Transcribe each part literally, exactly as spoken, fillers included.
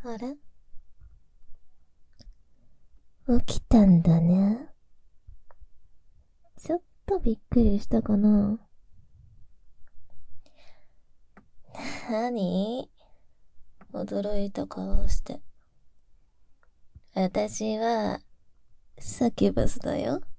あれ、起きたんだね。ちょっとびっくりしたかな。なに？驚いた顔して。私は、サキュバスだよ。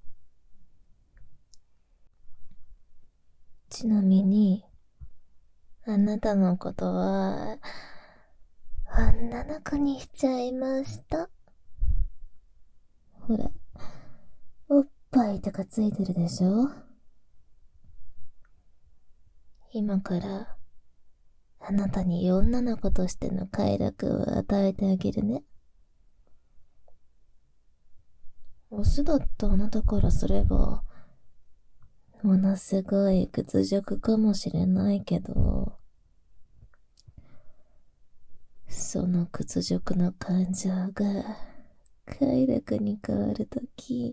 ちなみに、あなたのことは、女の子にしちゃいました。ほら、おっぱいとかついてるでしょ？今から、あなたに女の子としての快楽を与えてあげるね。オスだったあなたからすれば、ものすごい屈辱かもしれないけど、その屈辱の感情が快楽に変わるとき、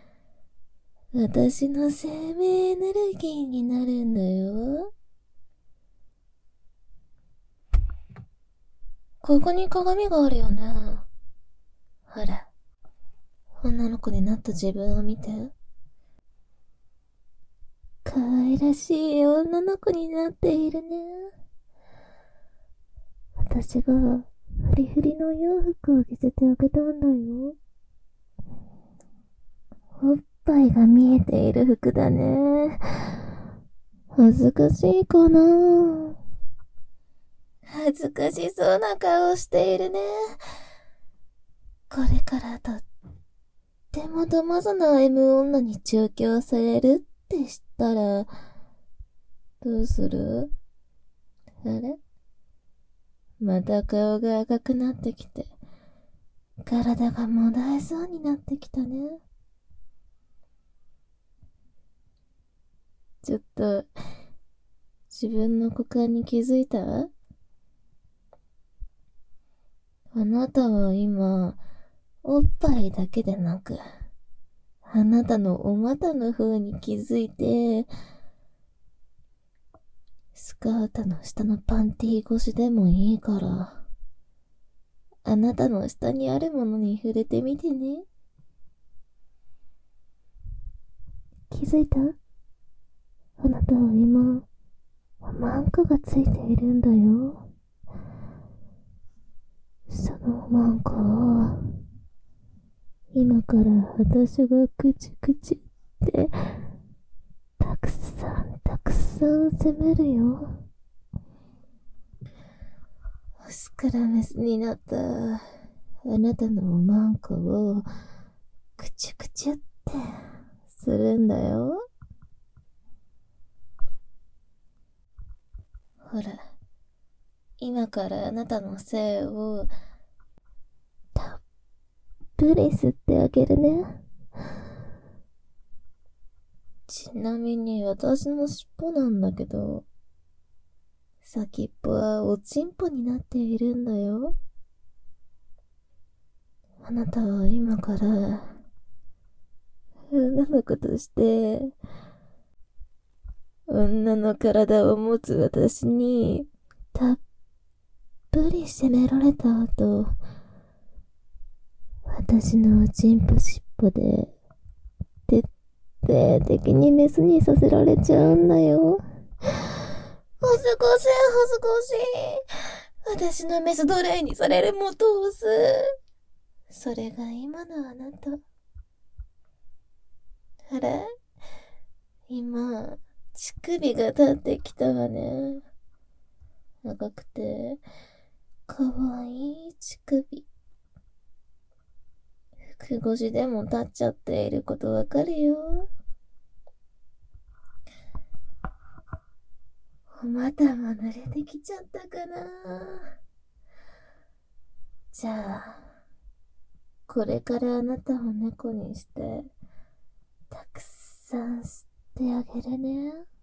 私の生命エネルギーになるんだよ。ここに鏡があるよね。ほら、女の子になった自分を見て。可愛らしい女の子になっているね。私がフリフリの洋服を着せてあげたんだよ。おっぱいが見えている服だね。恥ずかしいかな。恥ずかしそうな顔しているね。これからとってもどまぞな M 女に調教されるって知ったら、どうする？あれ？また顔が赤くなってきて、体がもだえそうになってきたね。ちょっと、自分の股間に気づいた？あなたは今、おっぱいだけでなく、あなたのお股の方に気づいて、スカートの下のパンティ越しでもいいから、あなたの下にあるものに触れてみてね。気づいた？あなたは今、マンコがついているんだよ。そのマンコを、今から私がクチクチってたくさんたくさん責めるよ。オスからメスになったあなたのマンコをクチュクチュってするんだよ。ほら、今からあなたの性をたっぷり吸ってあげるね。ちなみに私の尻尾なんだけど、先っぽはおちんぽになっているんだよ。あなたは今から女の子として女の体を持つ私にたっぷり責められた後、私のおちんぽ尻尾で徹底的にメスにさせられちゃうんだよ。恥ずかしい恥ずかしい。私のメス奴隷にされる元オス。それが今のあなた。あれ？今、乳首が立ってきたわね。赤くて、かわいい乳首。服越しでも立っちゃっていることわかるよ。お股も濡れてきちゃったかな。じゃあ、これからあなたを猫にして、たくさん吸ってあげるね。